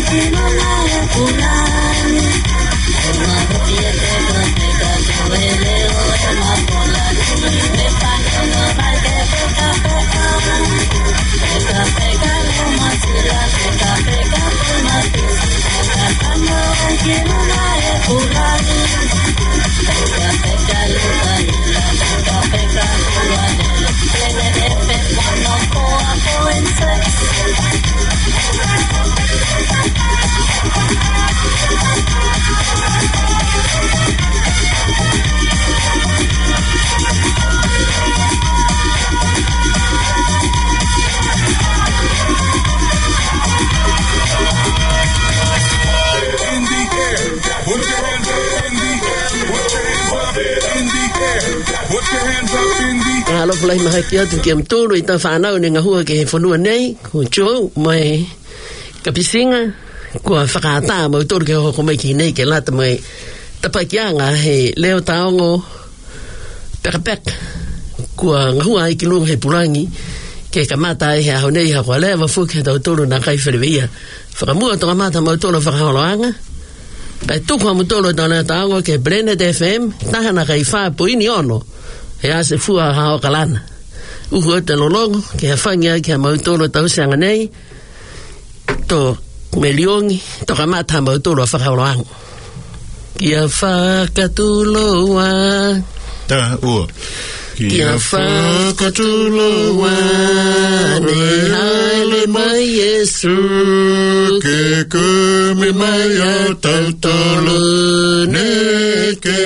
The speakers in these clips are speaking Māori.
Alo play ma hakia tu kem tulu ita whanau ni ngahua ke whanua nei ko jo mai kapisinga ko whakata mau tolu ke hoko mai ki nei ke lata mai tapakianga he leo taongo pekapek ko ngahua i kilunga he purangi ke kamata he hao nei hako alea wafuki he tau tolu na kai whiriwia whakamua tonga mata mau tolu whakaholoanga pai tuku hamu tolu ta leo taongo ke Blended FM tahana kai wha puini ono he ase fua hao kalana uhu o te lolongo ke hawhangia ke mautolo tausianga nei to meliongi to kamata mautolo a whakauloango kia whakatuloa ta ua kia whakatuloa ne haele mai Yesu ke kumi mai a tautolo ne ke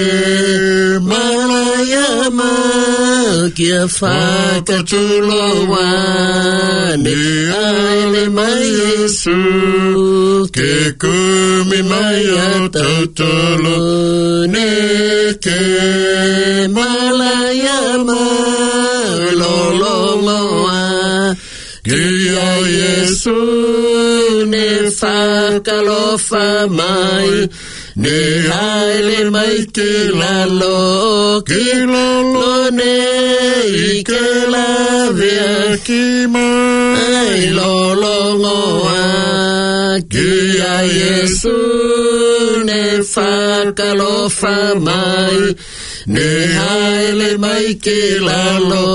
Malayama kia whakatuloa ne haele mai Yesu ke kumi mai a tautolo ne ke Malayama lolongoa kia Yesu ne whakalofa mai ne haele mai ke lalo ne i ke lavea ki mai lolongoa kia Yesu ne whakalofa mai ne haele mai ke lalo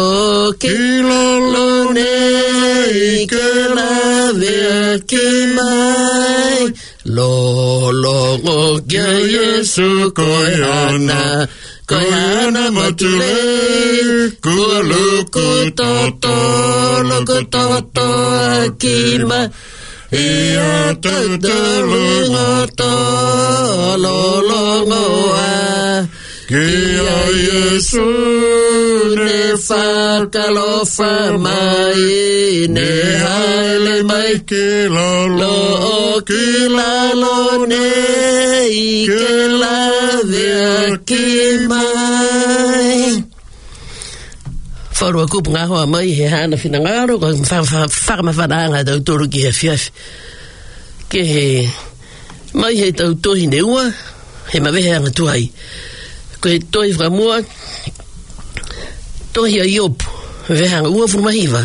ne i ke lavea ki mai lolongo kia Yesu koiana matule kua luku toto akima ia tatalungoto lolongoa kia Yesu ne whakalofa mai ne haele mai ke lalo ne i ke lavea ki mai wharua kupu ngā hoa mai he hana whina ngāro ko whakamawhanaanga tau toro ki he whiawhi ke he mai he tau tohi ne ua he mawehe anga tuhai ko he tohi whakamua tohi a iopu wehe anga ua furumahiva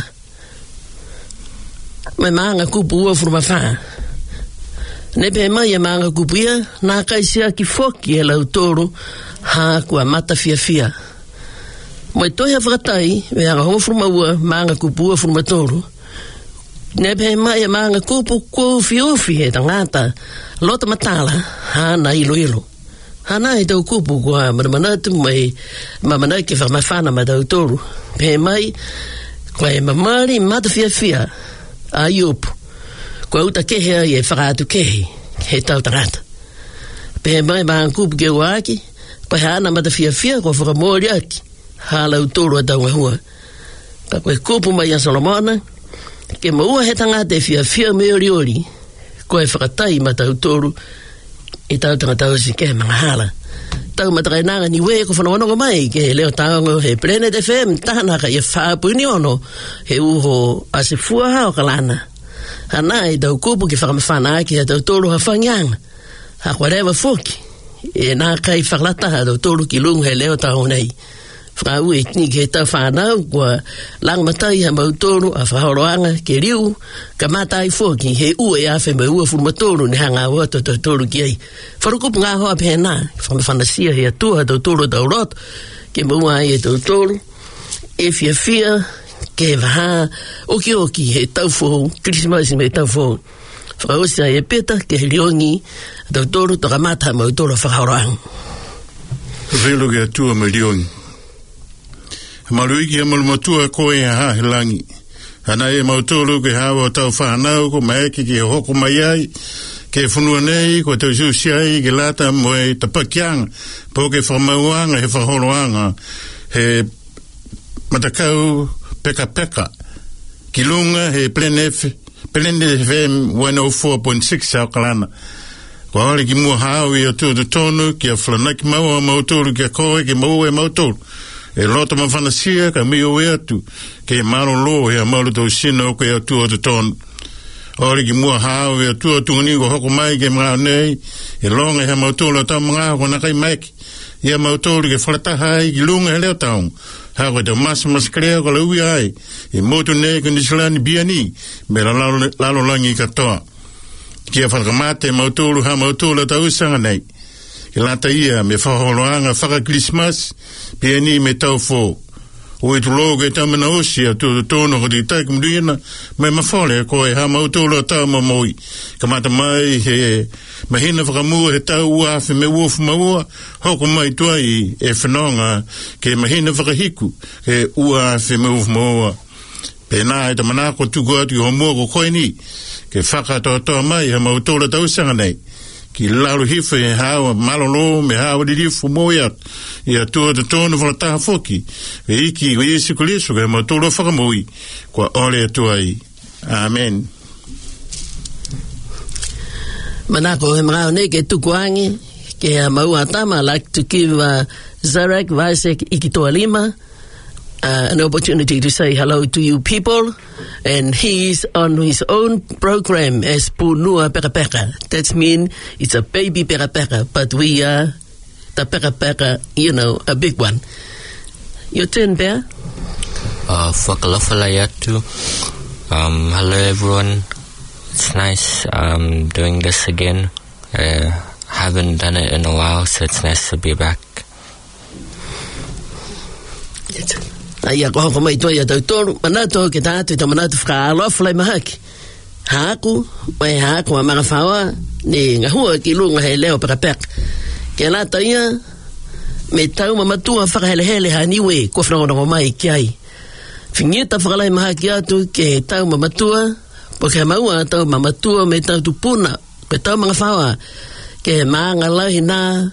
mai maanga kupu ua furumawhaa ne pe mai e maanga kupu ia nā kaisia ki foki e lau toro haa kua mata fia mai tohi a whakatai we anga hongo furumaua maanga kupu ua furumatoro ne pe mai e maanga kupu kua ufi he tangata lota matala haa na ilo hana e tau kupu kua manamanatu mai mamana ke whakamawhana ma tau toro pe mai kua e mamari mata fia a iopu kua uta kehe ai e whakaatu kehe he tau tangata pe mai maanga kupu ke uaki kua he ana mata fia kua whakamori aki halau toro a taunga hua ka koe kupu mai a Solomona ke maua he tangata e fia me ori koe whakatai ma tau toro i tau tangata si ke mga hala tau matakainanga ni we ko whanawanoga mai ke leo taongo he Blended FM tahanaka i whaapuni ono he uho a se fua hao kalana hana i tau kupu ki whakamawhana aki a tau toro ha whangianga ha kwarewa foki e nā kai whakalata ha tau toro ki lungu he leo taongo nei Whakau e ni ke tau whanau kua langmatai ha mautoro a whahoroanga ke riu ka matai fōki he ua e awhi mai ua furumatoro ni hanga ua tautoro ki ai. Wharukupu ngā hoa pēnā, whanasia he atua tautoro taurot, ke maua ai e tautoro, e fia ke waha oki he taufo, Krismasi me taufo. Whakausia e peta ke he riongi tautoro toka mata mautoro whahoroanga. Velo ke atua mai riongi. Marui ki amalu matua koe ha he langi. Hana e mautoro ke hawa tau whanau ko maeki ki hoko mai ai, ke whanua nei ko tau susiai ke lata moe tapakianga, po ke whamauanga he whahoroanga, he matakau peka, ki lunga he Plan FM 104.6 sa kalana. Ko hale ki mua hao i atu tonu ki a whanaki maua mautoro ki a koe ki maua e mautoro. E lota mawhanasia ka mio e atu ke maro lo he a mauro tau sina o ke atu o te tonu. Ori ki mua hao e atu o tungani ko hoko mai ke mga nei e longa he mautolo tau mga ko nakai maiki. Ia mautolo ke whalataha ai ki lunga he leo taung. Hako te mas krea ko laui ai e motu nei ka nisilani biani me lalo langi katoa. Kia whakamate mautolo ha mautolo tau sanga nei. Ke lata ia me whaholoanga whaka Christmas piani me tau fō. O e tulogo e tamana osia tono ko te tai kumduina me mawhole ko e ha mautolo tau mamoi. Ka mata mai he mahina whakamua he tau uawhi me uofu maua hoko mai tuai e whanonga ke mahina whakahiku he uawhi me uofu maua. Pēnā e tamanako tuku atu ho mua ko koe ni ke whakatoa mai ha mautolo tau sanga nei. Ki lalu hifa e hawa malolo me hawa dirifu moiat i atua te tono whalataha foki e iki o Yesu Kristo ke mautolo whakamoi kua ole atua i. Amen. Manako he mga ne ke tukuangi ke a maua tama. I'd like to give Zarek Vasek Ikitoa Lima an opportunity to say hello to you people, and he's on his own program as Punua Peka. That means it's a baby Peka, but we are the Peka, a big one. Your turn, Bear. Whakalafalayatu. Hello everyone. It's nice doing this again. Haven't done it in a while, so it's nice to be back. Ia ko hoko mai toia tautoro, manato ke tātu ta manato whakaalofa lai mahaki. Haaku, mai haaku a mga whaua, ni ngahua ki lunga he leo Peka. Ke lata ia, me tau mamatua whakahelehele ha niwe, ko whanongo mai ki ai. Whingita whakalai mahaki atu ke tau mamatua, po ke maua tau mamatua me tau tupuna, ke tau mga whaua, ke maanga lahi nā,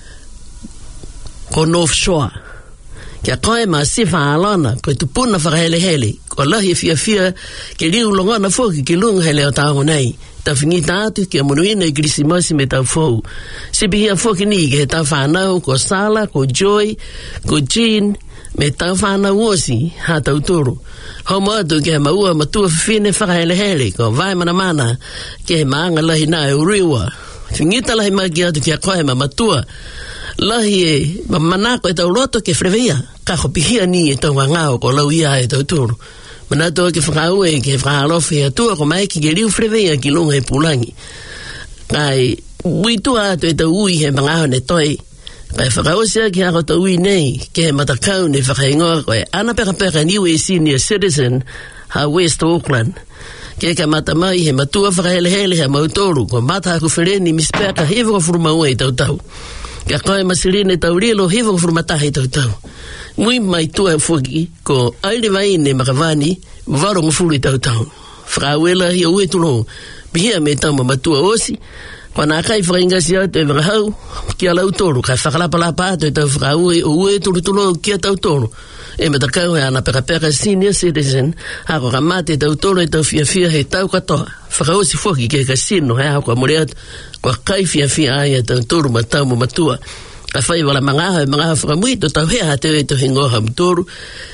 ko North Shore. Kia koe ma si whaalana, koe tupuna whakahelehele, ko lahi fia ke liu longona whoki ki lunga he leo tāngo nei. Ta whingita atu kia monuina i Krismasi me tau whou. Sipi hia whoki ni ke he tau whanau, ko Sala, ko Joy, ko Jean, me tau whanau osi, ha tau toro. Homo atu ke he maua matua whine whakahelehele, ko vai mana, ke he maanga lahi nā e uriwa. Whingita lahi maki atu kia koe ma matua, lahi e manako e tau roto ke frevea, ka hopihia ni e tau ngao ko lau ia e tau toro. Manato ke whakau e ke whakalofi atua ko mai ki ke riu frevea ki lunga e pulangi. Kai uitua atu e tau ui he mangaho ne toi, kai whakau sia ki hako tau ui nei, ke he matakau ne whakaingoa koe ana Peka niwe senior citizen ha West Auckland. Ke ka mata mai he matua whakahelehele he mautoru, ko mata haku whereni mispeka he whakafurumau e tau. Ka koe masirine tau rilo he whakafurumatahi tau. Mui mai tua whoki ko aile vai ne makawani waro ngufuru tau. Whakawela hi ue tuno pihia me tau matua osi. Kwa nā kai whakaingasi atu e wakahau kia lau toro. Kai whakalapalapa atu e tau whakaue o ue turutulo kia tau toro. E matakau he ana Peka senior citizen hako ka mate tau toro e tau fia he tau katoa. Whakaosi whoki ke kasino he hako a more atu kwa kai fia ai e tau toro ma tau matua. Ka whai wala mangaha whakamuito tau hea te e tau hingoha mtoru.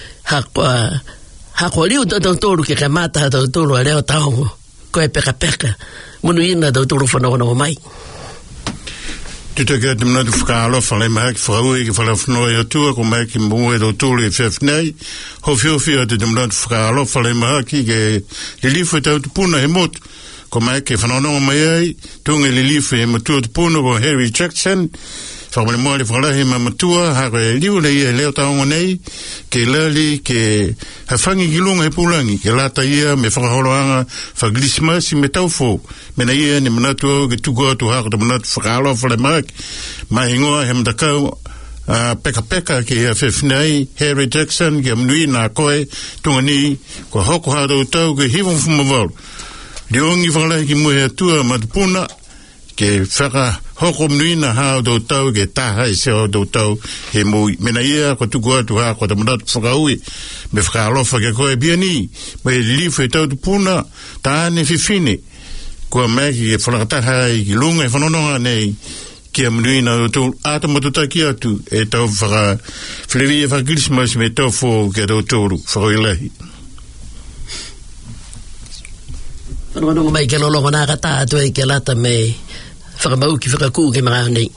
Hako liu tau toro ke ka mata tau toro a leo tau koe Peka. Munu ina tau toro whanau mai. Tuta ka te mnatu whakaalo whale mahaki whakaue ki whale whanoi atua ko mahaki mbuwe do tōlu e whewhnei ho whiowhio te mnatu whakaalo whale mahaki ke lilifu e tau tupuna he motu ko mahaki whanononga mai ai tunga lilifu e matua tupuna ko Harry Jackson whakamane moare whakalahi ma matua hako e liu le ia leo taonga nei ke lali ke hawhangi ki lunga he pulangi ke lata ia me whakaholoanga whaklismasi me taufo mena ia ni manatu au ke tuku atu hako te manatu whakaalo whale mahaki mahingoa he mtakau peka peka ke ia whewhinei Harry Jackson ke amnui nā koe tunga ni ko hoko hata utau ke hiwong fumavalu riongi whakalahi ki muhe atua matupuna ke whaka hoko mnuina hao do tau ke taha i se o do tau he mui. Mena ia ko tuku atu haa ko te manatu whakaui me whakaalofa ke koe biani me lifu e tau tupuna taane whiwhine kua meki ke whanakataha i ki lunga e whanononga nei ki a mnuina do tau atamatutaki atu e tau whaka whlewi e whakilismas me tau fō ke do tōru whakailahi. Whanonga mai ke lolonga nā kata atu e ke lata me whakamau ki whakaku ke mga nei.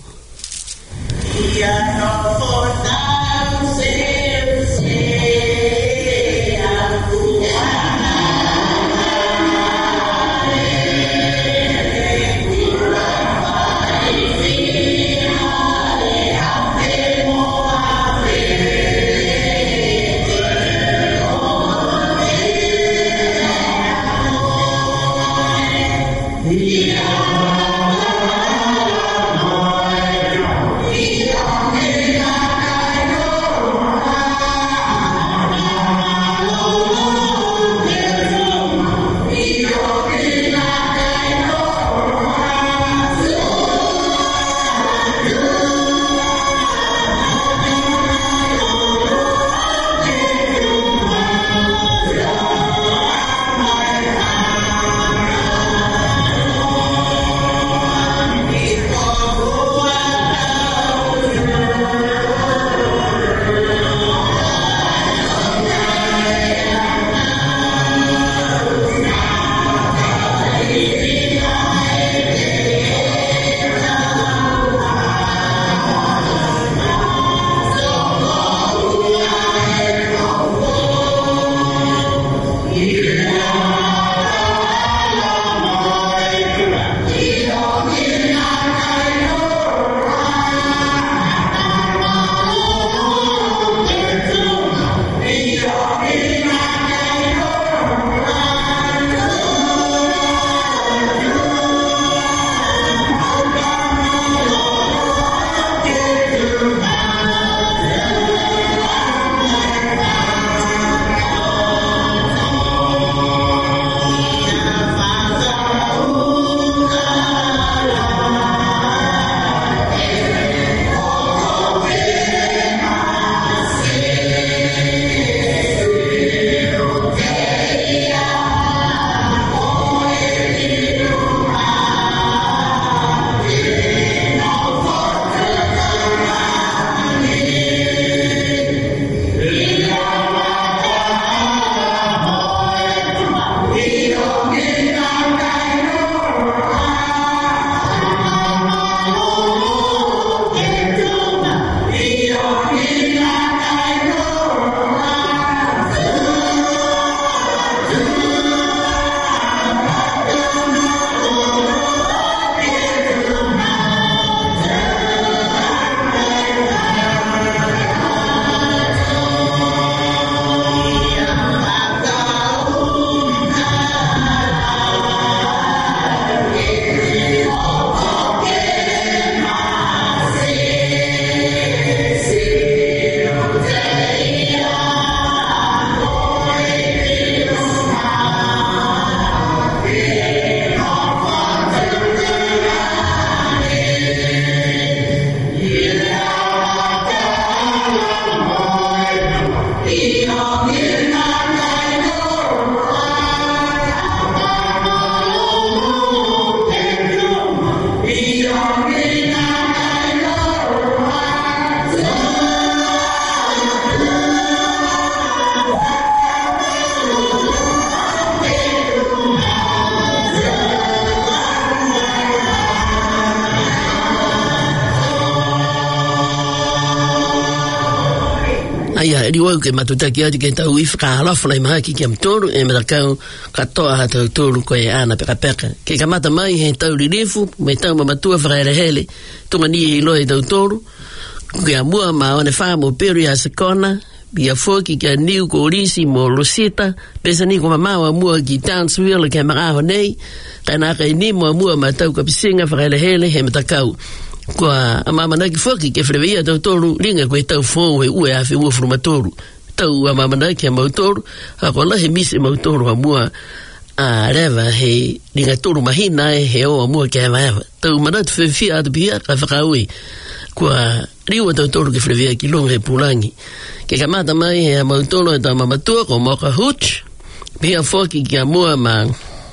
riwau ke matutaki atu ke tau ifka alofa lai mahaki ke mtoro e matakau katoa hata utoro ko e ana peka ke kamata mai he tau ririfu me tau mamatua whakaere hele tunga ni e iloe tau toro ke amua ma one wha mo peri a sekona bia foki ke niu ko orisi mo Rosita pesa ni ko mamawa mua ki Townsville ke maraho nei kana ka ni mo mua ma tau ka pisinga whakaere hele he matakau kwa amama naki foki ke freveia tau toru ringa koe tau fōu he ue awhi ua frumatoru tau amama naki a mautoru hako lahe mise mautoru a mua a rewa he ringa toru mahina e he o a mua ke hewa hewa tau manatu whewhia atu pia ka whakaui kwa riwa tau toru ke freveia ki longa he pulangi ke kamata mai he a mautoru e tau mamatua ko moka hooch pia foki ki a mua ma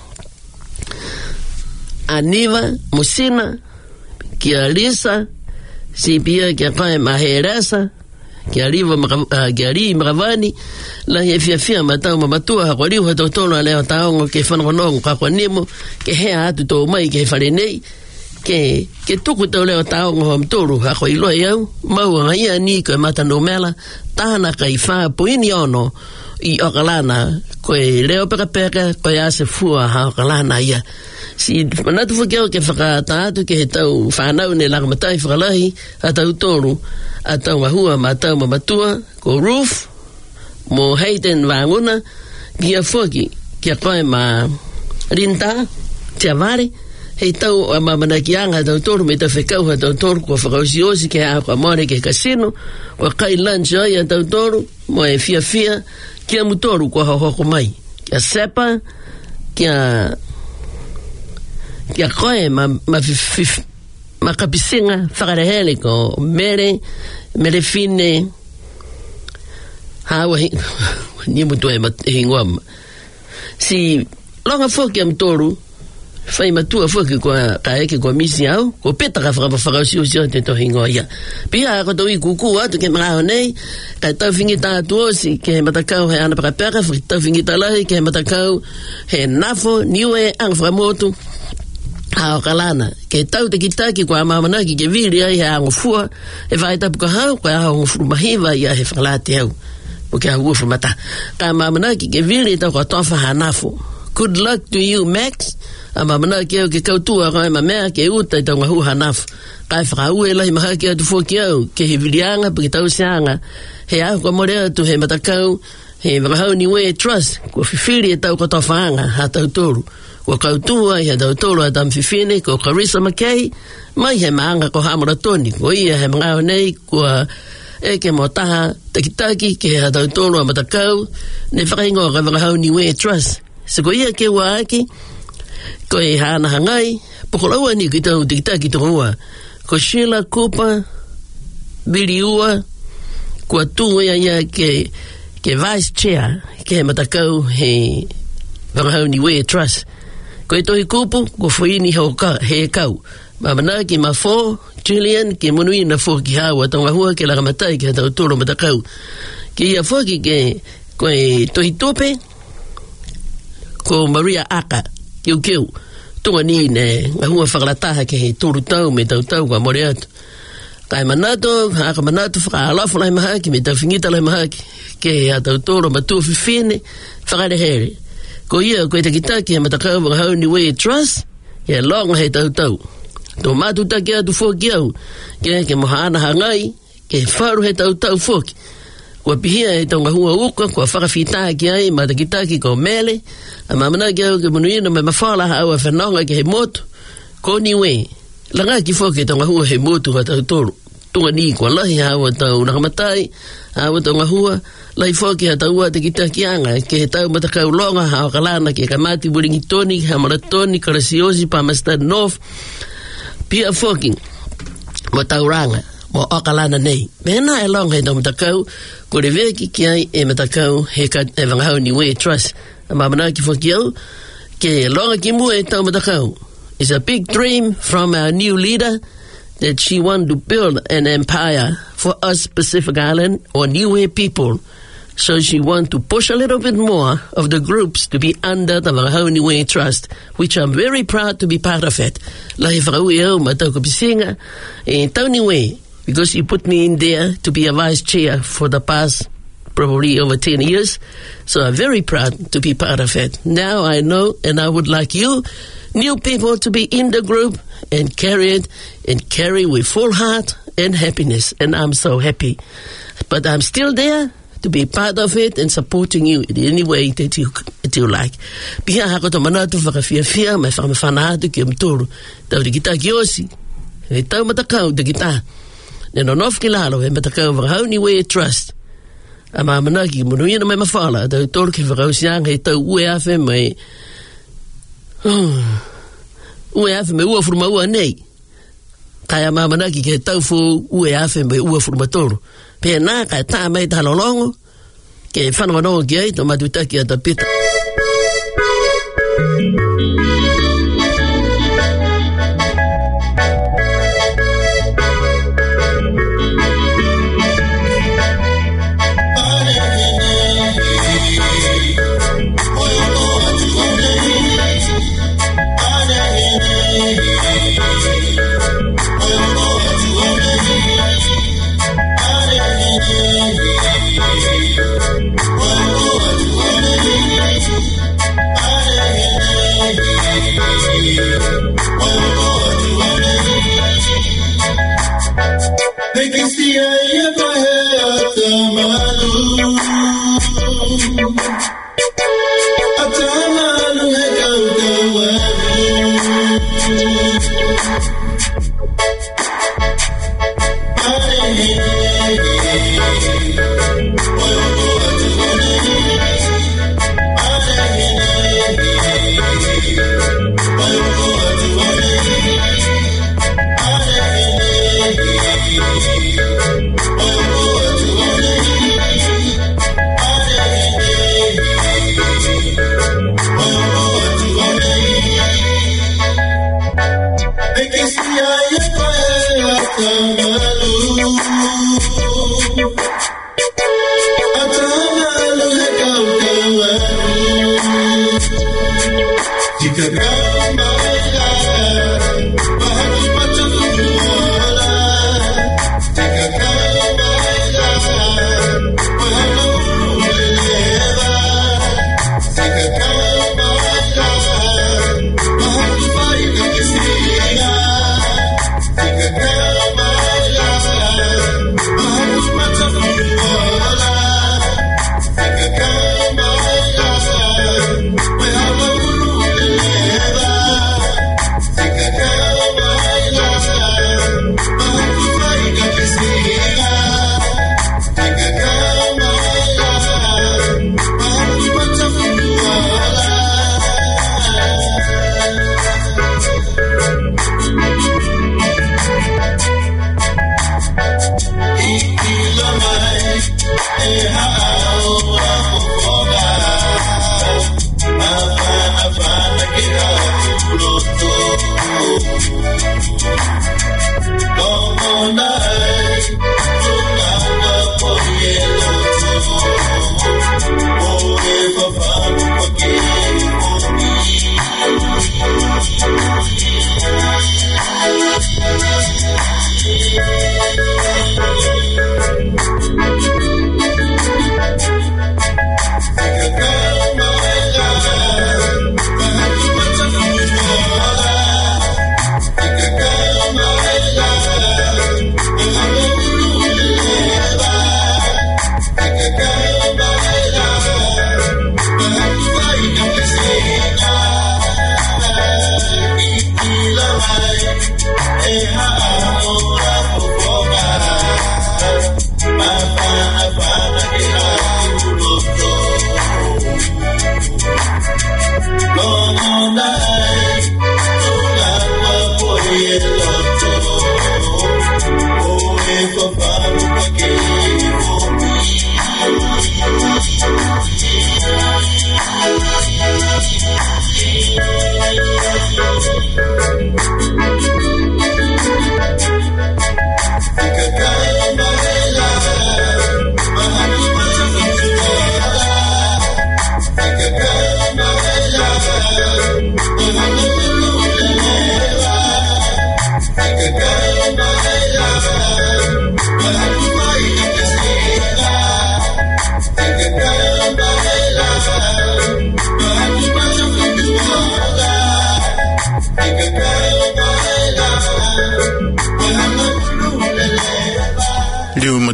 Aniva Musina ki a Lisa, si pia ki a koe maheresa, ki a riva ki a ri maravani, la he fia matau mamatua, hako riu ha tau tono a leo taongo ke whanongonongo kakwa nimo, ke hea atu tō mai ke whare nei, ke tuku tau leo taongo ho mtoru, hako iloa iau, mau a ia ni koe mata no mela, tahana kai wha poini ono, I okalana, koe leo peka, koe ase fua ha okalana ia, si manatu whakeo ke whakataatu ke he tau whanau ne lakamatai whakalahi a tau toru a tau mahua ma tau mamatua ko Ruth mo Hayden Wanguna ki a whoki ki a koe ma Rinta tia vare he tau a mamanakianga tau toru me tau whekau ha tau toru ko whakausiosi ke a kwa more ke kasino ko kai lunch ai a tau toru mo e fia ki a mutoru ko hoko mai ki a sepa ki a kia koe ma kapisinga whakarehele ko mere fine hawa ni mutu e hingoam si longa foki am toru whai matua foki ko ka eke ko misi au ko peta ka whakausiu te to hingoa ia pia ako tau I kuku atu ke maraho nei ka tau whingita atu osi ke he matakau he ana pakapeka tau whingita lahi ke he matakau he nafo niue ang whakamotu hao kalana ke tau te kitaki kwa mamanaki ke viri ai hea ngofua e vai tapu ka hao kwa hao ngofuru mahiva ia he whakalate au o ke hao ufu mata ka mamanaki ke viri tau kwa tofa hanafu good luck to you Max a mamanaki au ke kautua kwa mamea ke uta I tau ngahu hanafu ka e whakaue lahi mahaki atu foki au ke he virianga pa ke tau seanga he au kwa morea tu he matakau he wakahau niwe trust kwa whiwhiri e tau kwa tofa anga ha tau toru ko kautua ia tau tolo a tamwhiwhine ko Carissa McKay mai he maanga ko hamura toni ko ia he mangao nei kua eke mo taha takitaki ke he tau tolo a matakau ne whakaingo ka wakahau niwe trust se ko ia ke waaki ko e hana hangai pokolaua ni ki tau takitaki tonga ko Sheila Cooper Billy Ua kua tu ia ke vice chair ke he matakau he wakahau niwe trust ko e tohi kupu, ko whaini he kau. Mamana ki ma fo, Julian, ki munui na fo ki hawa, tonga hua ke lakamatai ki hatau toro matakau. Ki ia fo ki ko e tohi tope, ko Maria Aka, kiu, tunga ni ne, nga hua whakalataha ke he toro tau me tau kwa more atu. Kai manato, haka manato, whakaalafu lai mahaki, me tau whingita lai mahaki, ke he hatau toro matu whiwhine, whakarehere. Ko ia koe te kitaki he matakau wakahau niwe trust he longa he tau tō matu taki atu whoki au ke mohana hangai ke wharu he tau whoki kua pihia he tonga hua uka kua whakawhitaki ai matakitaki ko mele a mamanaki au ke munuina me mawhalaha au a whanonga ke he motu ko niwe langa ki whoki he tonga hua he motu ha tau tōru tunga ni kua lahi hawa tau nakamatai hawa tonga hua lai foki ha tau te kitaki anga ke he tau matakau longa hao kalana ke kamati buringi toni ha maratoni karasiosi pa Mastad North pia foki mo tau ranga mo okalana nei mena e longa he tau matakau ko re veki ki ai e matakau he wangahau niwe trust a mamana ki foki au ke longa ki mua e tau matakau is a big dream from our new leader that she want to build an empire for us Pacific Island or Niue people. So she want to push a little bit more of the groups to be under the Wangahau Niue Trust, which I'm very proud to be part of it. Lahi whakaui au matau ko pisinga e tau niwe, because you put me in there to be a vice chair for the past probably over 10 years. So I'm very proud to be part of it. Now I know, and I would like you, new people, to be in the group and carry it, and carry with full heart and happiness. And I'm so happy. But I'm still there to be part of it and supporting you in any way that you like. Pia hako to manatu whakawhiawhia, mai whakamawhanatu ki mtoro. Tau di kita ki osi. E tau matakau di kita. Ne no nof ki lalo, e matakau whakahau ni we trust. A mamanaki, munuia na mai mawhala, tau toro ki whakau siang, he tau ue afe mai... Ue afe mai ua furuma ua nei. Kai a mamanaki ke tau fu ue afe mai ua furuma toro. Pea nā kai tā mai tā lolongo, ke whanau ki ai, tō matutaki a ta pita.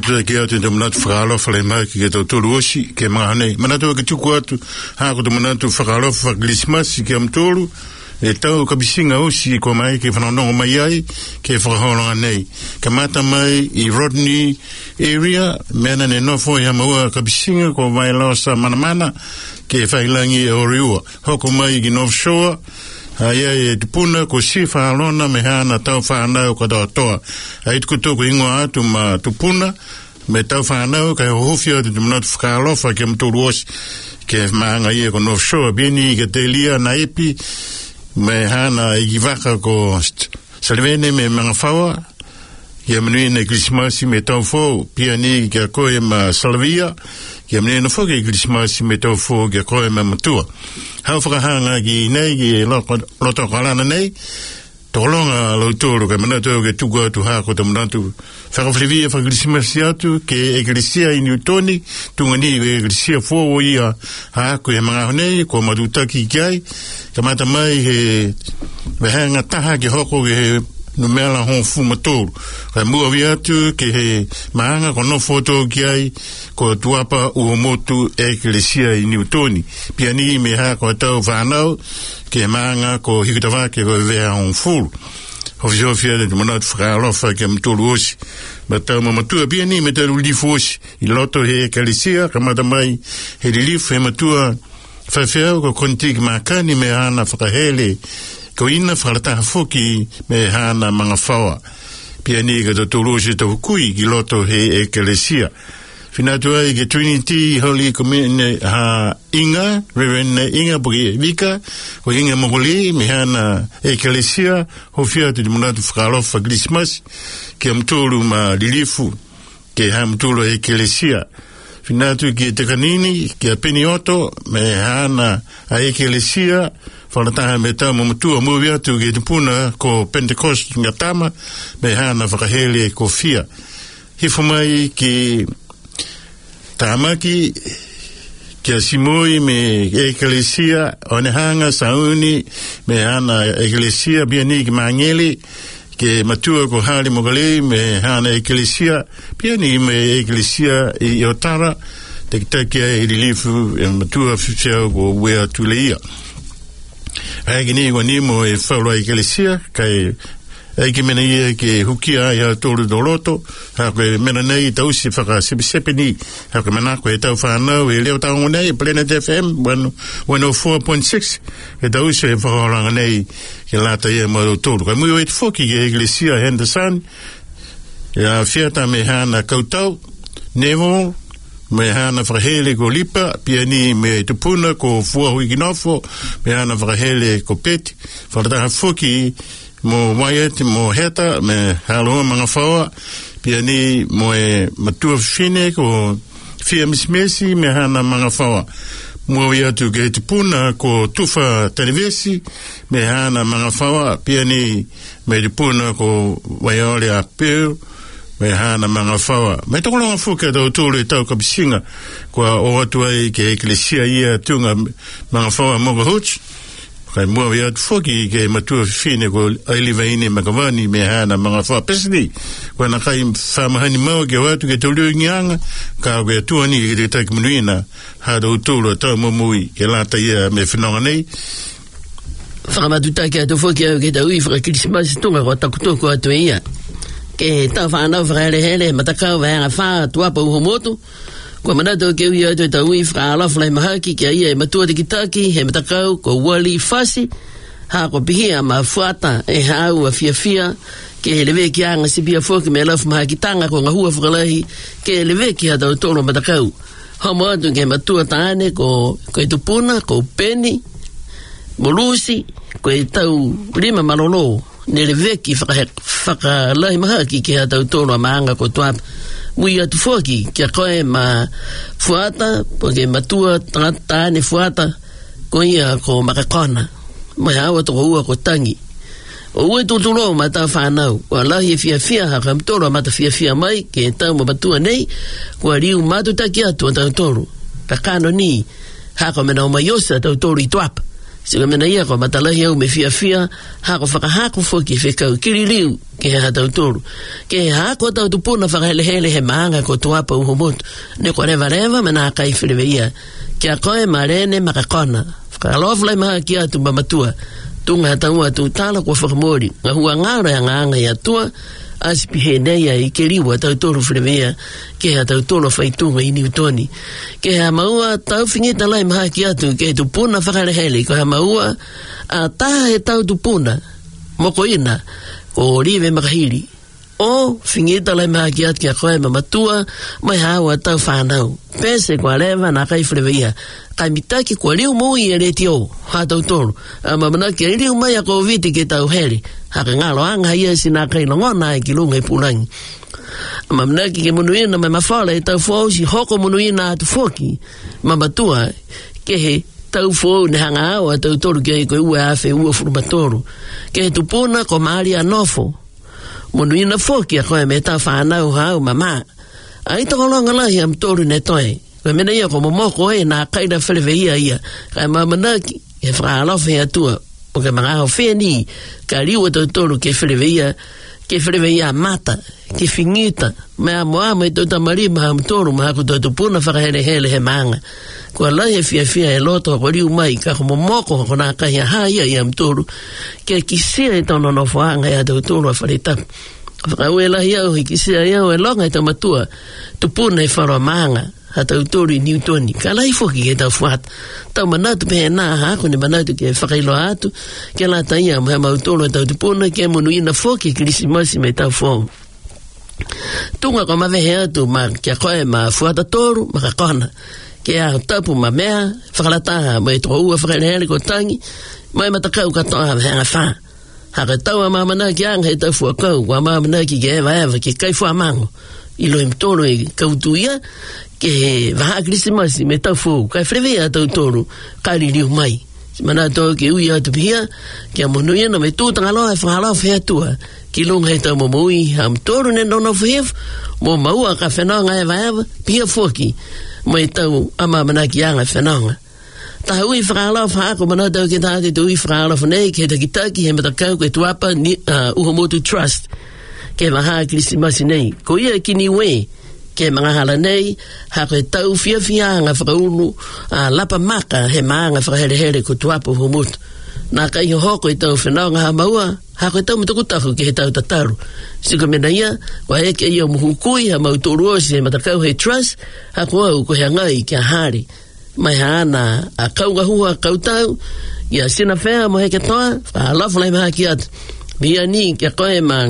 tu ke atu te manatu whakalofa le mai ki ke tau tolu osi ke mga hanei. Manatu ke tuku atu hako te manatu whakalofa whakilismasi ke amtolu e tau kabisinga osi ko mai ke whanonongo mai ai ke whakaholonga nei. Ka mata mai I Rodney area mena ne nofo I hamaua kabisinga ko mai lausa manamana ke whailangi e oriua. Hoko mai ki North Shore Aia e tupuna ko si whaalona me hana tau whanau ka tau toa. Ai tuku toko ingoa atu ma tupuna me tau whanau ka hohofia te tumunatu whakalofa ke mturu osi ke maanga ia ko North Shore bini ke te lia na epi me hana I waka ko salvene me mga whaua kia menuina Krismasi me tau fō pia ni kia koe ma Salvia kia menuina whoke Krismasi me tau fō kia koe ma matua. Hau whakahanga ki nei ki loto kalana nei tokolonga lautoro ka manatu ke tuku atu hako ta manatu whakawhirivia whakrismasi atu ke eklesia I Newtoni tungani ke eklesia fōo ia hako he mga honei ko matutaki kiai ka mata mai he hanga taha ke hoko ke he numela hon fumatoro ka mua viatu ke he mahanga ko no foto kiai ko tuapa uomotu eklesia I Newtoni piani me ha ko tau whanau ke mahanga ko hikutawake ko vea hon fulu Hofisofia de manat whakalofa ke mtolu osi ma tau mamatua piani me tau lifu osi I loto he eklesia ka mata mai he lifu he matua whawhiau ko kontik makani me hana whakahele ko ina whakarataha whoki me hana mga whaua. Pia ni ka tōtoro se tau kui ki loto he eklesia. Whinatu ai ke Trinity Holy Community ha Inga, Reverend Inga Puki Vika, ko Inga Mogoli me hana eklesia, hofia te munatu whakalofa Christmas, ke amtoro ma lilifu, ke ha amtoro eklesia. Whinatu ki te kanini, ke Penioto, me hana a eklesia, whanataha me tau mamatua muwi atu ke te puna ko Pentecost ngatama me hana whakahele ko fia. Hifo mai ki Tamaki kia Simoi me eklesia one hanga sauni me hana eklesia biani ki Mangeli ke matua ko Hali Mogale me hana eklesia biani me eklesia I Otara te kitakia I rilifu e matua whiwhia ko wea tuleia. Ai ni ko ni mo e whaura eklesia kai ai ki mena ia ke hukia ia tolu do loto ha ko mena nei tau si whaka sepeni ha ko mena ko e tau whanau e leo tau nei Planet FM 104.6 e tau si e whakaranga nei ke lata ia mo tolu kai mui o e whoki ke eklesia Henderson ia whiata me hana kautau Neville me hana whakahele ko lipa pia ni me tupuna ko fuahui ki nofo me hana whakahele ko peti whakataha whoki mo waiet mo heta me haloa mga whaua pia ni mo e matua whine ko fia mismesi me hana mga whaua mo iatu ke tupuna ko tufa televisi me hana mga whaua pia ni me tupuna ko waiole a peu me hana mga whaua. Me tokolonga whuka tau tōru e tau kapisinga kua o atu ai ke eklesia ia tunga mga whaua moga huts. Kai mua viat whoki ke matua whine ko ailewaine makawani me hana mga whaua pesni. Kua na kai whamahani mau ke watu ke tolu ngianga ka ke tuani ke te taiki manuina hada utolo tau mamui ke lata ia me whinonga nei. Whakamatuta ke atu whoki au ke tau I whakakrismasi tunga ko takutoko atu ia. Ke tau whanau whakahelehele matakau wahanga whaa tuapa uhomotu kua manatu ke ui atu e tau I whakalofa lai mahaki ke ia e matua te kitaki he matakau ko wali fasi ha ko pihia ma fuata e hau a fia ke lewe ki anga sipia whoki me lafu mahaki tanga ko ngahua whakalahi ke lewe ki ha tau tolo matakau homo atu ke matua taane ko e tupuna ko peni molusi ko e tau rima malolo ne leveki whakalahi mahaki ke ha tau tolo a maanga ko tuapa mui atu whoki kia koe ma fuata po ke matua tāne fuata ko ia ko makakona mai hawa toko ua ko tangi o ue tutulo ma tā whanau o lahi e fia haka mtoro ma ta fia mai ke tau ma matua nei kua riu matu taki atu a tau toro ka kano ni haka mena o maiosa tau toro I tuapa Sika mena ia ko matalahi au me fia hako whakahako whoki whekau kiriliu ke he hatau tōru. Ke he hako tau tupuna whakahelehele he maanga ko tuapa uhomotu. Ne ko rewa mena kai whirewe ia. Kia koe marene makakona. Whakaloflai maha ki atu mamatua. Tunga hataua tu tala kwa whakamori. Nga hua ngāra ya ngāanga ya tua. Asipi he neia I ke riwa tau tōru whirewea ke ha tau tōru whaitunga I niutoni. Ke ha maua tau whingita lai maha ki atu ke tupuna whakarehele ko ha maua a taha he tau tupuna moko ina o rive makahiri. O whingita lai maha ki atu kia koe mamatua mai hawa tau whanau. Pese kwa lewa na kai whirewea. Kai mitaki kwa riu mui e reti o ha tau tōru. A mamanaki e riu mai a ko viti ke tau heri. Haka ngalo anga ia sina kai longona e kilunga I pulangi. Mamanaki ke munuina mai mawhala e tau fōu si hoko munuina atu fōki. Mamatua ke he tau fōu ne hanga awa tau tōru ke he koe ue awhi ua furumatoru. Ke he tupuna ko maari anofo. Munuina fōki a koe me tau whanau hau mama. A ita kolonga lahi am tōru ne toi. Koe mena ia ko momoko e nā kaira whilewe ia. Kai mamanaki e whakalofa he atua. O ke mga hao wheni, ka riwa tau tōru ke whilewe ia mata, ke whingita, mea moama I tau tamarima ham tōru, maha ku tau tupuna whakahelehele he maanga. Kua lai he fia e loto ko riu mai, ka kumomoko ko nā kahi a haia I am tōru, ke kisia I tau nono whaanga I a tau tōru a wharetapu. Whakaue lahi au, I kisia I au e longa I tau matua, tupuna I wharoa maanga. Ha tau tōru I niutoni. Ka lai whoki ke tau whaata. Tau manatu pehe nā hako ne manatu ke whakailo atu. Ke la taia mo he mautoro tau tupuna ke munuina whoki krisimasi me tau whong. Tunga ko mawehe atu ma kia koe ma whuata tōru ma ka kona. Ke a tapu ma mea whakalataha mo e toko ua whakalehele ko tangi. Mai matakau katoa hanga wha. Haka tau a mamana ki anga he tau whuakau. Wa mamana ki ke ewa ke kai whuamango. Ilo im tōru e kautuia. Ke vaha krisimasi me tau fōu, kai whirewea tau tōru, kairi riu mai. Si mana tō ke ui atu pihia, ke a monuia na me tūtanga loa e whakalau whea tua, ki lunga he tau momui, ham tōru ne nono whehef, mo maua ka whenonga e waewa, pihia whoki, mo e tau ama manaki anga whenonga. Taha ui whakalau whaako mana tau ke tāte tu ui whakalau whanei, ke ta kitaki he matakau ke tuapa Uhomotu Trust, ke vaha krisimasi nei, ko ia kini wei, ke mga hala nei, ha koe tau fia nga whakaunu, lapa maka he maanga whakahere ko tuapa Uhomotu. Nā kai hoko I tau whenaunga ha maua, ha koe tau mutakutaku ke he tau tataru. Sika mena ia, wa eke ia muhukui ha mautoro osi he matakau he trust, ha koe au ko he ngai ki a hari. Mai ha ana a kaunga hua kautau, ia sina whea mo heke toa, whalafu lai maha ki atu. Mia ni kia koe ma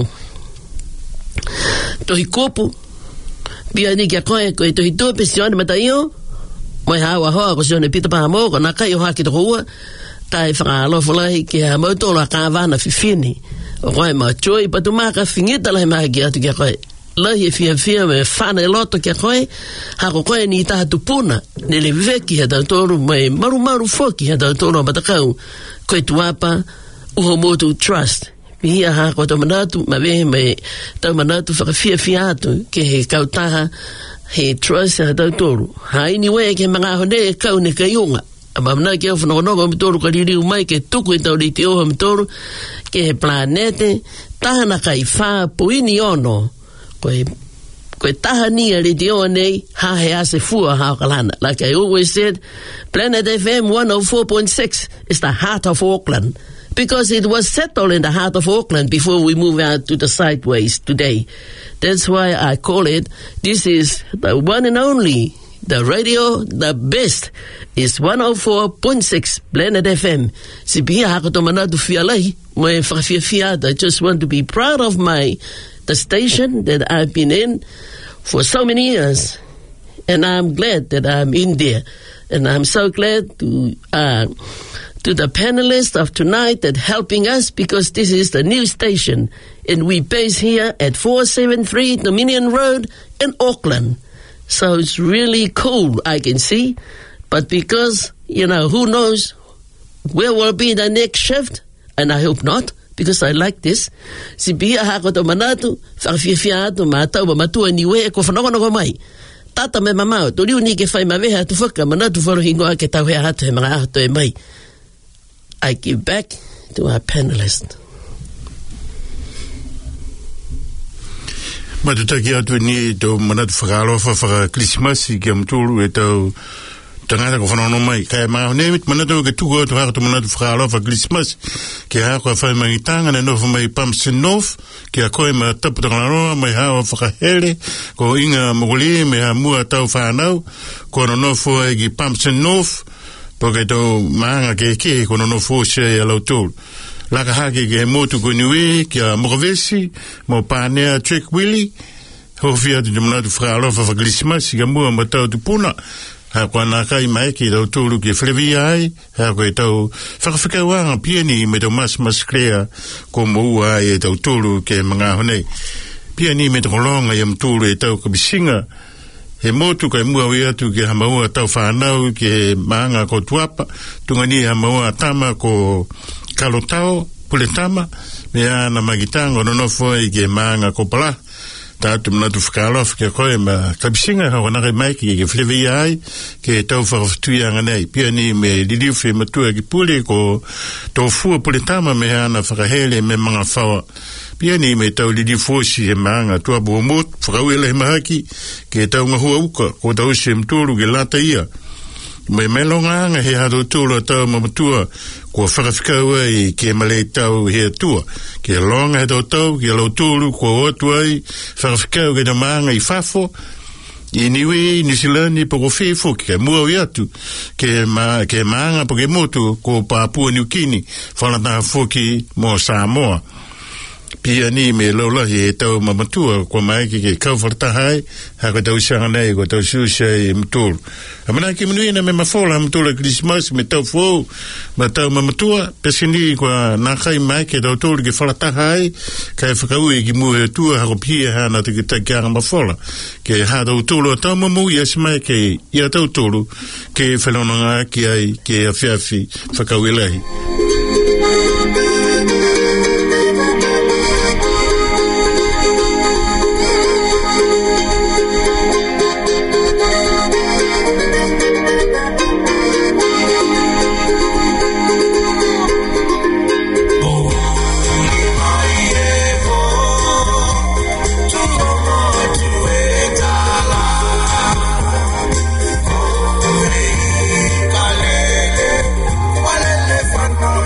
tohi kopu, Pia ni kia koe koe tohi tue pe sione mata iyo. Moi hawa hoa ko sione pita paha mo ko naka iyo haki toko ua. Tai whakalofu lahi ki ha mautolo a kāwana whiwhini. O koe ma choi patu maka whingita lahi maha ki atu kia koe. Lahi e fia me whana e loto kia koe. Hako koe ni taha tupuna. Nele veki ha tau toru mai maru foki ha tau toru a matakau. Koe tuapa Uhomotu Trust. Hia ha ko tau manatu, ma vehe me tau manatu whakawhia atu ke he kautaha he trust ha tau toru. Ha iniwe ke mga hone e kau ne kaiunga. A mamana ke au whanakonoka mi toru ka ririu mai ke tuku e tau riti oha mi toru ke he planete tahana kai wha puini ono koe taha nia riti oha nei ha he ase fua ha kalana. Like I always said, Planet FM 104.6 is the heart of Auckland. Because it was settled in the heart of Auckland before we move out to the sideways today. That's why I call it, this is the one and only, the radio, the best, is 104.6 Planet FM. Si pia hakoto manatu fialai, moe whakawhiawhiata. I just want to be proud of the station that I've been in for so many years. And I'm glad that I'm in there. And I'm so glad to the panelists of tonight that helping us because this is the new station and we base here at 473 Dominion Road in Auckland. So it's really cool, I can see. But because, who knows where will be the next shift, and I hope not, because I like this. Si bia hako to manatu, whakawhiawhia atu mātau ma matua niwe e ko whanongonoko mai. Tata me mamau, to riu ni ke whai maweha tu whaka manatu wharohingoa ke tau hea hatu he mga ahato e mai. I give back to our panelists. Ma tu taki atu ni to manatu whakalofa whakakrisimasi ki amtulu e tau tangata ko whanono mai. Kaya maa nemit manatu ke tuko atu haka tu manatu whakalofa krismasi ki hako a whai mangitanga na nofa mai pamsen nof ki a koe ma tapu tangaroa mai hawa whakahele ko inga mogoli me ha mua tau whanau ko no nofo e ki pamsen nof po ke tau maanga ke ko no nofo se e lau tolu. Laka hake ke motu ko niwe ki a mokavesi mo pānea Trek Willy ho fia tu manatu whakalofa whakrismasi ka mua ma tau tu puna ha kua nā kai mai ki tau tūru ki whlewi ai ha koe tau whakawhikawanga piani me tau mas krea ko moua ai e tau tūru ke mga honei piani me tau longa i am tūru e tau kabisinga he motu kai mua wea tu ke hamaua tau whanau ke maanga ko tuapa tungani hamaua tama ko kalotao puletama me ana magitanga no nofo i ke maanga ko pala tātu manatu whakalofa ke koe ma kabisinga hau nake mai ki ke whlewi ai ke tau whakawhatuianga nei pia ni me liliwhi matua ki pule ko tau fua puletama me ana whakahele me mga whawa pia ni me tau liliwhosi he maanga tua bua mot whakawela he mahaki ke tau ngahua uka ko tau se mtoro ke lata ia me melonga he hado tūra tau mamatua ko whakawhikaua i ke malei tau he atua ke longa he tau ke lau tūru ko otu ai whakawhikau ke na maanga i whafo i niwi nisilani po ko whifo ke mua i atu ke maanga po ke motu ko Papua New Guinea whanata whoki mo Samoa pia ni me laulahi e tau mamatua ko mai ke kauwhartahai ha ko tau sianga nei ko tau susia i mtulu amana ki minuina me mafola mtulu Christmas me tau fo ma tau mamatua pesini ko nakai mai ke tau tulu ke wharatahai kai whakaui ki mua tua ha ko pia ha na te kianga mafola ke ha tau tulu tau mamu i asmai ke ia tau tulu ke whanonanga ki ai ke a whiawhi whakaui lahi Kalele, walele fana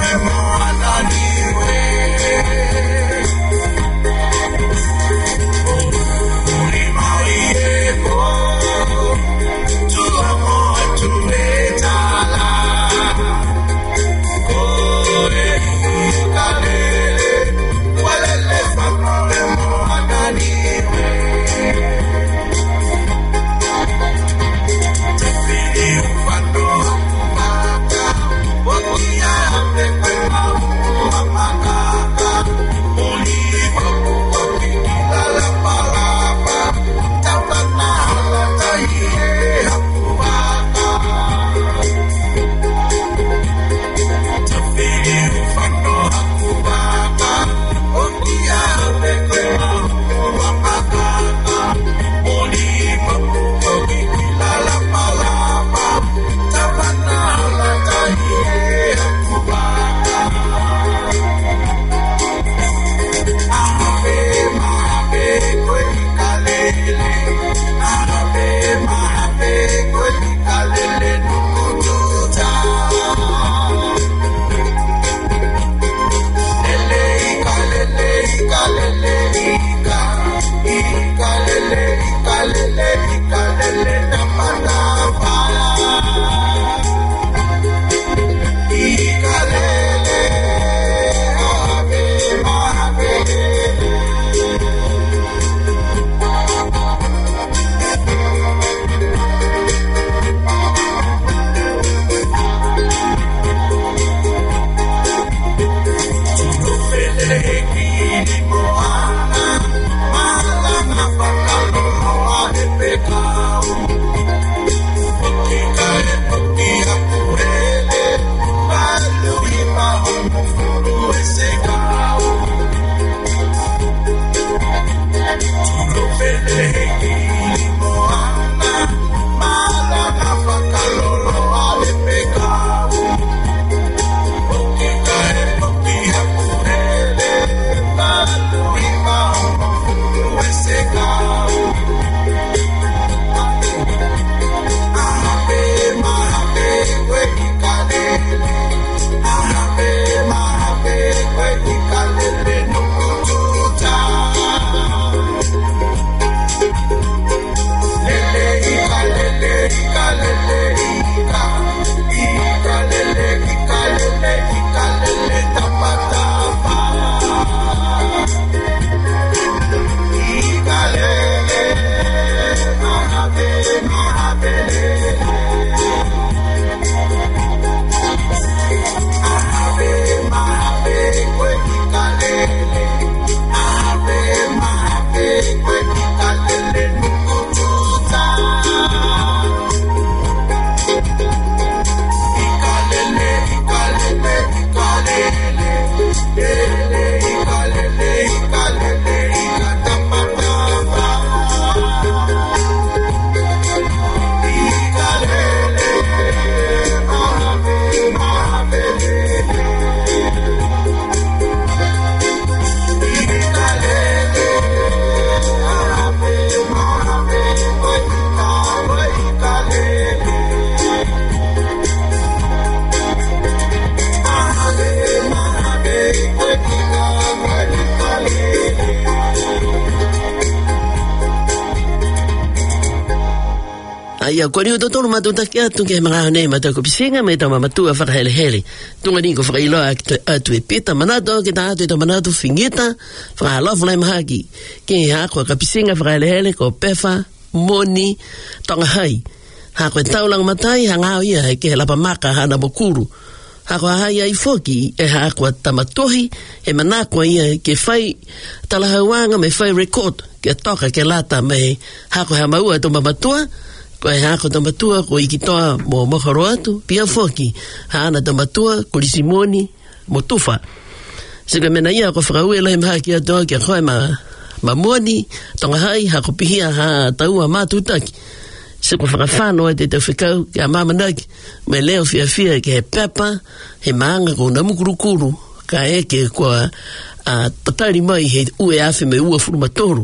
Ia koni o totoro matutaki atu ke mga nei matau ko pisinga me tama matua whakahele. Tunga ni ko whakailo atu e pita manato ke ta atu e ta manato fingita whakahalofu lai mahaki. Ke hako ka pisinga whakahele ko pefa, moni, tonga hai. Hako e taulang matai hangau ia he ke lapa maka hana mokuru. Hako hai ai foki e hako tamatohi e manako ia ke whai talahauanga me whai record ke toka ke lata me hako ha maua to mamatua. Ko e hako tamatua ko ikitoa mo mohoro atu pia foki hana tamatua ko lisimoni mo tufa sika mena ia ko whakaue lai mahaki atoa kia koe mamoni tonga hai hako pihia ha taua matutaki sika whakawhanoa te tau whikau kia mamanaki me leo fia ke he pepa he maanga ko namukurukuru ka eke kua tatari mai he ue afe me ua furumatoru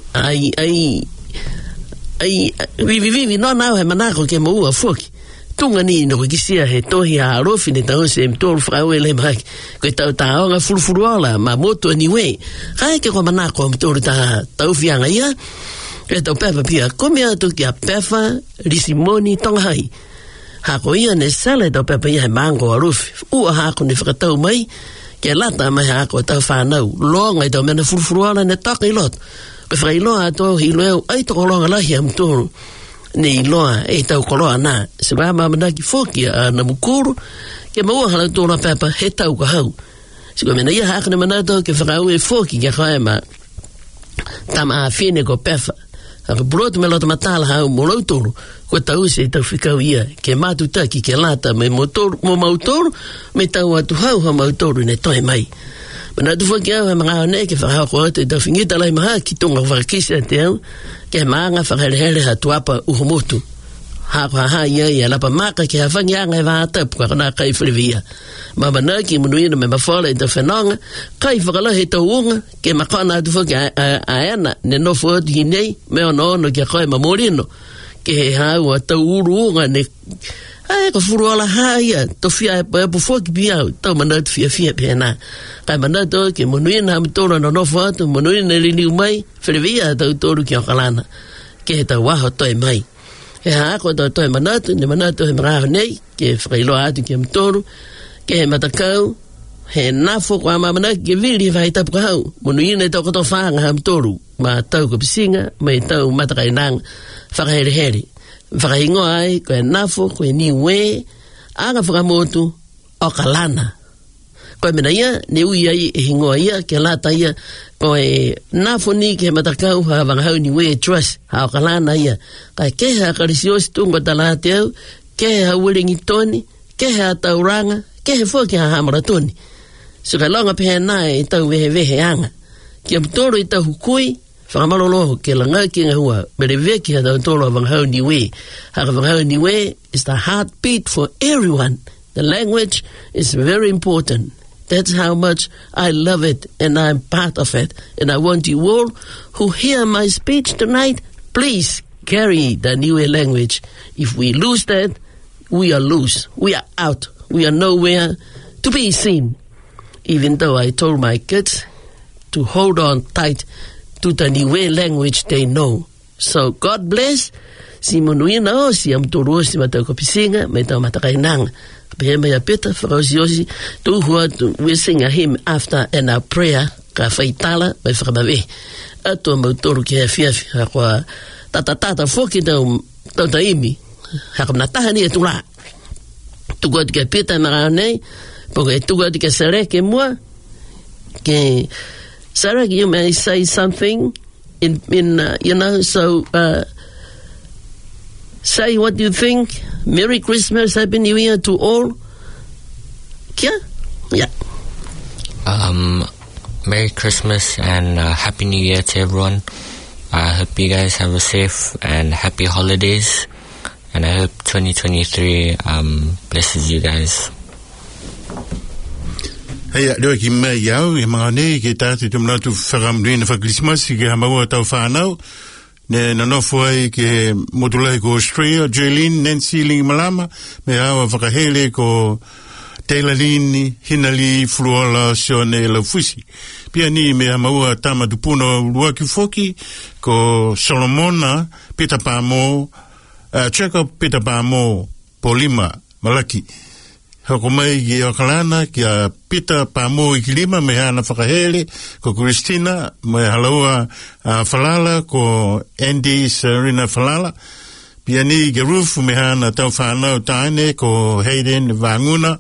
vivi no he manako ke maua foki tunga ni no kisia he tohi a rofi ne tau se mtoro fraue le mai ko tau taonga fulfuruala ma moto anyway kai ke ko manako mtoro tau fianga ia e tau pepa pia come atu kia pefa lisimoni tonga hai hako ia ne sale tau pepa ia he mango a rofi ua hako ne whakatau mai ke lata mai hako tau whanau longa i tau mena fulfuruala ne taka i lot pe whailoa ato hi leo ai toko longa lahi am toro ne iloa e tau koloa na se wā mamanaki foki a na mukuru ke maua hala tōna pepa he tau ka hau se ko mena ia haka ne manato ke whakau e foki ke kaema tama a whine ko pefa haka burotu me lota matala hau mo lautoro ko tau se tau whikau ia ke matutaki ke lata me mo mautoro me tau atu hau ha mautoro ne toi mai Mana tu foki au mga ne ke fa ko te da fingita lai maha ki tonga fa kisa te au ke manga fa hele ha tuapa uhumotu ha ia la pa maka ke fa nyanga va ta kwa na kai frivia mama na ki munuina me mafola da fenonga kai fa la heta unga ke makana tu foki ana ne no fo di nei me no ke kai mamorino ke ha wa ta urunga ne ai ko furu ala haia to fia po foki bia to manat fia pena kai manat to ke monuina am toro no foto monuina le ni mai frevia to toro ki kalana ke ta wa to mai e ha ko to manat ne manat he mra nei ke freilo atu ke toro ke matakau he nafo kwa mama ke vili vai ta pau monuina to ko to fa am toro ma tau ko pisinga mai tau matakai nang fa hele whakahingo ai, koe nafo, koe niwe, anga whakamotu, o kalana. Koe mena ia, ne ui ai e hingoa ia, ke lata ia, koe nafo ni ke matakau, ha wangahau niwe trust, ha o kalana ia. Kai keha karisiosi tunga talate au, keha wiringi toni, keha tauranga, keha fo keha hamaratoni. So kai longa pehe nae, i tau vehe anga. Kia mtoro i tau hukui, whakamalo ke langa ki ngā hua, mere veki ha tau tolo Wangahau Niue. Haka Wangahau Niue is the heartbeat for everyone. The language is very important. That's how much I love it and I'm part of it. And I want you all who hear my speech tonight, please carry the Niue language. If we lose that, we are loose. We are out. We are nowhere to be seen. Even though I told my kids to hold on tight to the Niue language they know. So God bless. Si monuina o si am toro si matau ko pisinga me tau matakai nang. Pe me ya peta farosiosi tu hua we sing a hymn after and a prayer ka faitala me famabe. Ato mo toro ki fia kwa tata foki tau taimi. Hakam nataha ni tu la. Tu god ke peta marane porque tu god ke sere ke moi ke Sarah, you may say something in so say what you think. Merry Christmas, Happy New Year to all. Yeah. Merry Christmas and Happy New Year to everyone. I hope you guys have a safe and happy holidays. And I hope 2023 blesses you guys. Hei, leo ki mai iau, e mga nei, ke tātu te mnatu whakamrina whakrismasi, ke hamaua tau whanau, ne nanofo ai ke motulai ko Australia, Jaylene, Nancy Ling Malama, me hawa whakahele ko Taylor Lini, Hinali, Fluola, Sione, Laufusi. Pia ni me hamaua tama tupuna Luaki Foki, ko Solomona, Peter Pamo, cheka pita pa mo polima malaki. Hako mai ki o kalana ki a pita pa mo i kilima me hana whakahele ko Christina me halaua Falala ko Andy Serena Falala. Pia ni ki rufu me hana tau whanau taine ko Hayden Vanguna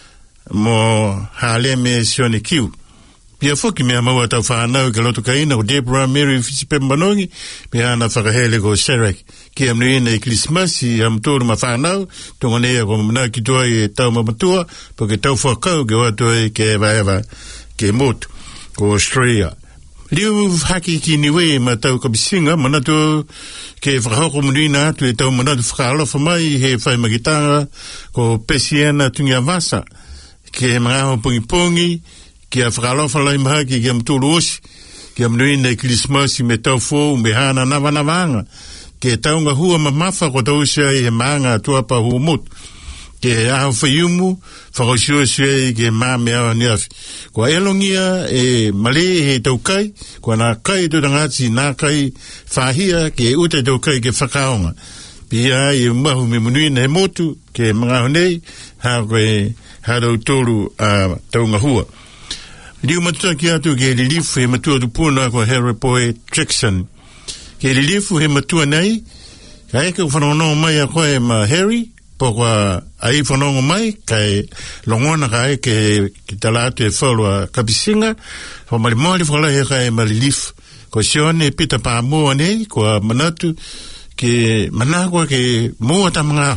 mo hale me sione kiu. Pia foki mea maua tau whanau ke loto kaina ko Deborah Mary Fitipembanongi me hana whakahele ko Serek. Ki amnuina i Krismasi amtoro ma whanau tonga nea ko mana ki toa i tau mamatua po ke tau whakau ke watua i ke ewa ke motu ko Australia. Liu haki ki niwe ma tau kabisinga mana to ke whakahoko munina atu e tau mana tu whakalofa mai he whai magitanga ko Pesiana tungia vasa ke mga pongi ki a whakalofa lai mahaki ki amtoro osi ki amnuina i Krismasi me tau fōu me hana navanavanga ke taunga hua mamafa ko tausia i he maanga tuapa hua motu. Ke aho whaiumu, whakausio sue ke māme awa niafi. Kua elongia e male he taukai, kua nā kai tutangati nā kai whahia ke uta taukai ke whakaonga. Pia i mahu me munuina he motu ke mga honei, hā koe hārau toru a taunga hua. Liu matuta ki atu ke lilifu he matua tupuna ko Harry Boy Jackson. Ke lilifu he matua nei, ka eke whanongo mai a koe ma Harry, po kwa ai whanongo mai, kai longona ka eke ki talatu e whalua kapisinga, po malimoli whalahe ka e ma lilifu. Ko sione pita pa mua nei, ko manatu, ke managua ke mua tamanga.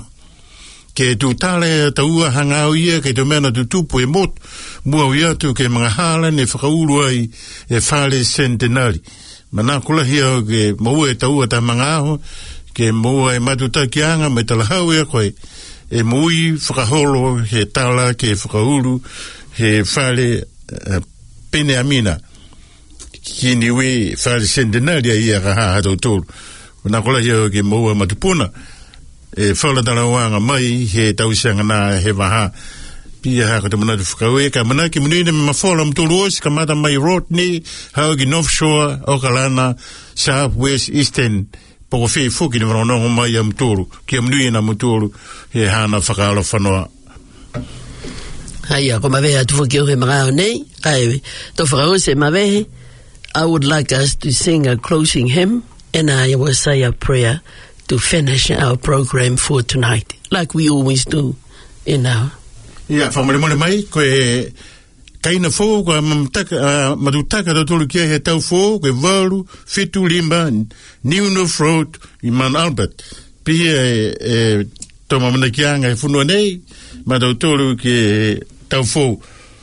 Ke tu tale taua hangau ia, ke tu mena tu tupu e motu, mua uiatu ke mga hala ne whakauru ai e whale centenari. Mana kula hia ke maua e taua ta mangaho, ke maua e matuta ki anga me talahau e koe, e mui whakaholo he tala ke whakauru he whale pene amina. Ki niwe whale centenaria ia ka haa hatau tolu. Mana kula hia ke maua matupuna, e whala talawanga mai he tausanga na he waha. Pia haka te manatu whakaue, ka manaki munine me mawhola mtulu osi, ka mata mai Rodney, hau ki North Shore, Okalana, South West Eastern, poko whi fuki ni whanongo mai a mtulu, ki a mnuina mtulu, he hana whakaalo whanoa. Haia, ko maweha tu fuki o he mga nei, kai, to whakao se mawehe, I would like us to sing a closing hymn, and I will say a prayer to finish our program for tonight, like we always do in our... Ia, whamare mai, koe kaina fō, koe matutaka da tolu kia he tau fō, koe waru, fitu lima, New North Road, i Mount Albert. Pia tō mamana kianga e whunua nei, matau tolu ki tau fō.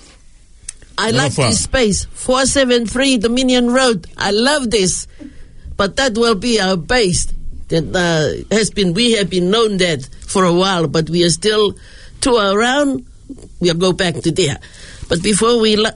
I like this space, 473 Dominion Road. I love this, but that will be our base. That we have been known that for a while, but we are still tour around. We'll go back to there. But before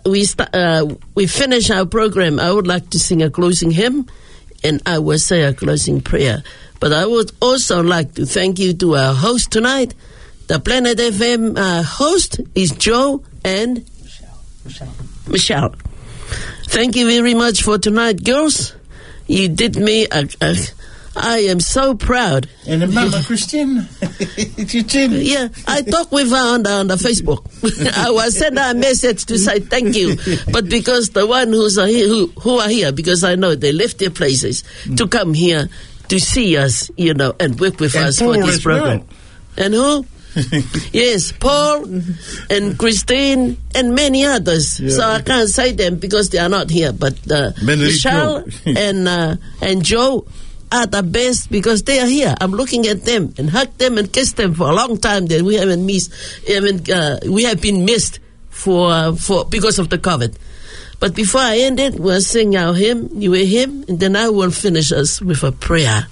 we finish our program, I would like to sing a closing hymn, and I will say a closing prayer. But I would also like to thank you to our host tonight. The Planet FM host is Joe and Michelle. Thank you very much for tonight, girls. You did me I am so proud. And Mama Christine, yeah, I talked with her on the Facebook. I was send her a message to say thank you, but because the one who are here, because I know they left their places to come here to see us, and work with us Paul for this program. Well. And who? Yes, Paul and Christine and many others. Yeah. So I can't say them because they are not here. But Michelle and Joe are the best because they are here. I'm looking at them and hug them and kiss them for a long time. That we haven't missed. We have been missed for because of the COVID. But before I end it, we'll sing our hymn, and then I will finish us with a prayer.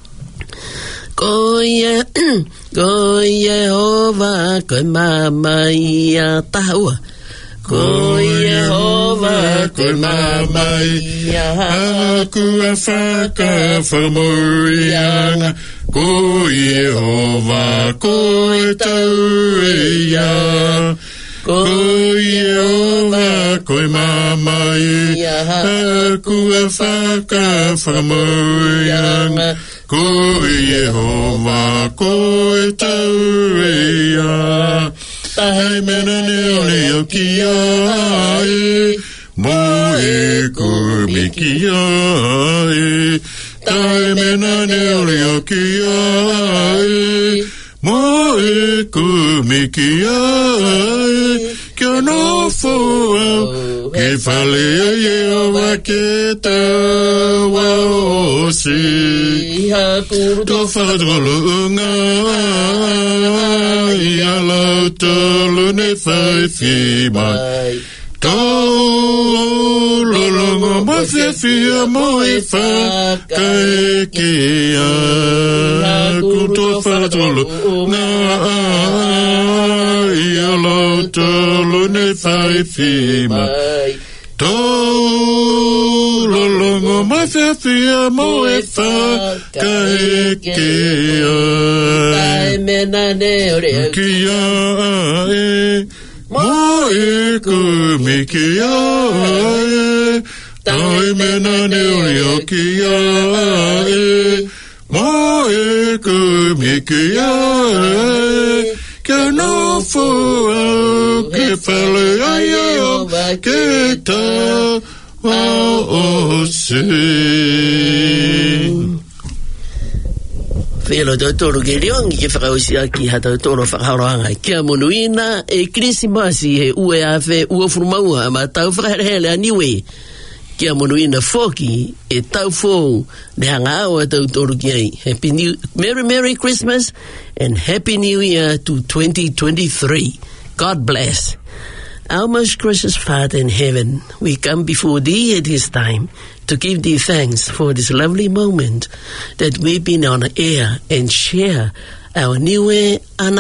Ko Yehova, ko mama ia tahua. Ko Yehova, ko mama ia aku afaka famurianga. Ko Yehova, ko tauia. Ko Yehova, ko mama ia aku afaka famurianga. ko Yehova ko e tau ea. Tai mena neo leo ki ai, mo e kumiki ai. Tai mena neo leo ki ai, mo e kumiki ai. Kia no fua, ke whale a Yehova ke taua o si. Tō whakatolo unga, ia lau tolu ne whaiwhi mai. Tō lolongo mo whiawhia mo e whakaekea. Tō whakatolo unga, ia lau tolu ne whaiwhi mai. Tō lolongo mo whiawhia mo e whakaekea. Tai mena ne ore Kia e, mo e kumiki ai. Tai mena ne ore kia e, mo e kumiki ai. Kia no fua, ke whale a Yehova ke taua o si. Whelo tautoro ke riongi ke whakausia ki ha tautoro whakaharoanga. Kia monuina e Krisimasi he ue awhe ua furumaua ma tau whakaherehele a niwe. Kia monuina whoki e tau whou ne hanga awa tautoro ki ai. Merry Christmas and Happy New Year to 2023. God bless. Our most gracious Father in heaven, we come before Thee at this time to give Thee thanks for this lovely moment that we've been on air and share our New Year and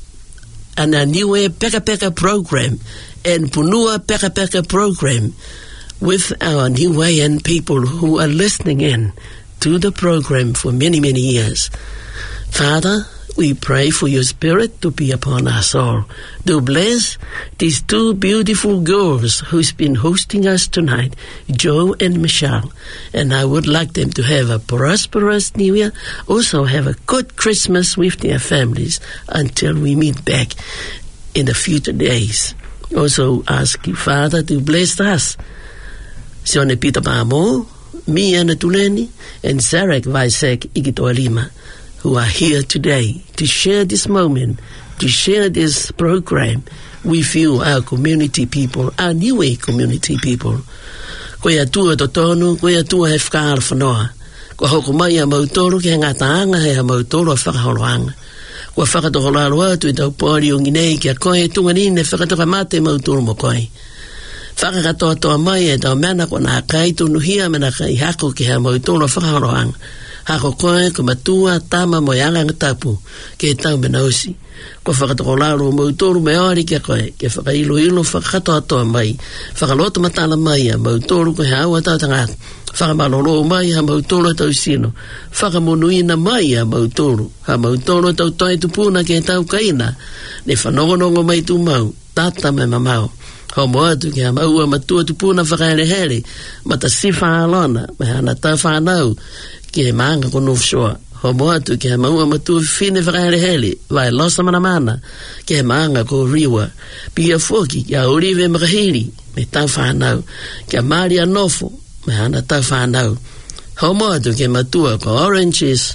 our New Year Peka Peka program and Punua Peka Peka program with our New Wayan people who are listening in to the program for many, many years. Father, we pray for your spirit to be upon us all. To bless these two beautiful girls who's been hosting us tonight, Joe and Michelle. And I would like them to have a prosperous New Year, also have a good Christmas with their families until we meet back in the future days. Also ask you, Father, to bless us. Sione Peter Pamo, me and Tuleni, and Zarek Vaisek Igitoalima, who are here today to share this moment, to share this program with you, our community people, our New Way community people. Koe atua totonu, koe atua he whakaara whanoa. Ko hoko mai a mautoro ki hanga taanga he a mautoro a whakaholoanga. Ko whakatoholoa atu I tau pōri o nginei ki a koe tunganine whakatoka mate mautoro mo koe. Whakakatoa toa mai e tau mena ko nā kai tunu hia mena kai hako ki he a mautoro a whakaholoanga. Hako koe ko matua tama mo yanga ngatapu ke tau menausi. Ko whakatokolaro mo utoru me ori kia koe, ke whakailo whakatoa toa mai, whakaloto matala mai a mautoru ko he aua tau tangat, whakamaloro mai ha mautoru tau sino, whakamonuina mai a mautoru, ha mautoru tau toi tupuna ke tau kaina, ne whanongonongo mai tu mau, tata me mamau. Ho moatu ki ha maua matua tupuna whakaerehere, mata sifa alona, me hana tau whanau, ki he maanga ko nufsoa. Ho moatu ki he maua matua whine whakaherehele, vai losa mana, ki he maanga ko riwa. Pia whoki ki a oriwe makahiri, me tau whanau. Ki a maari anofo, me hana tau whanau. Ho moatu ki he matua ko oranges,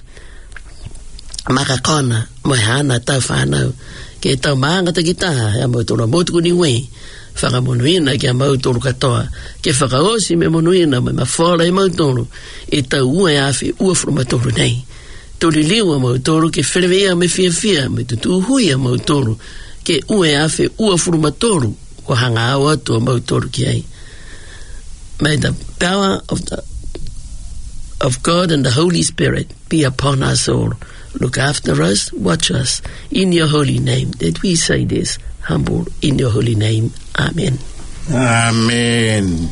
makakona, me hana tau whanau. Ki he tau maanga takitaha, he motura motu kuniwe. Whakamonuina ki a mautoro katoa, ke whakaosi me monuina me mawhora e mautoro, e tau ua e awhi ua frumatoro nei. Tori liwa mautoro ke wherewea me whiawhia me tutu hui a mautoro, ke ua e awhi ua frumatoro, ko hanga awa tua mautoro ki ai. May the power of God and the Holy Spirit be upon us all. Look after us, watch us, in your holy name, that we say this, humble in your holy name. Amen. Amen.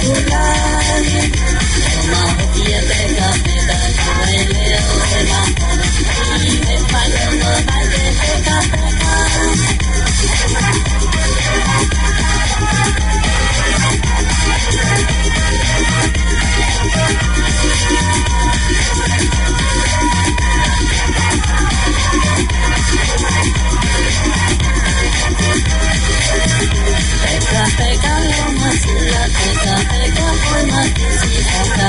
Pega, lo más la pega, pega, forma que si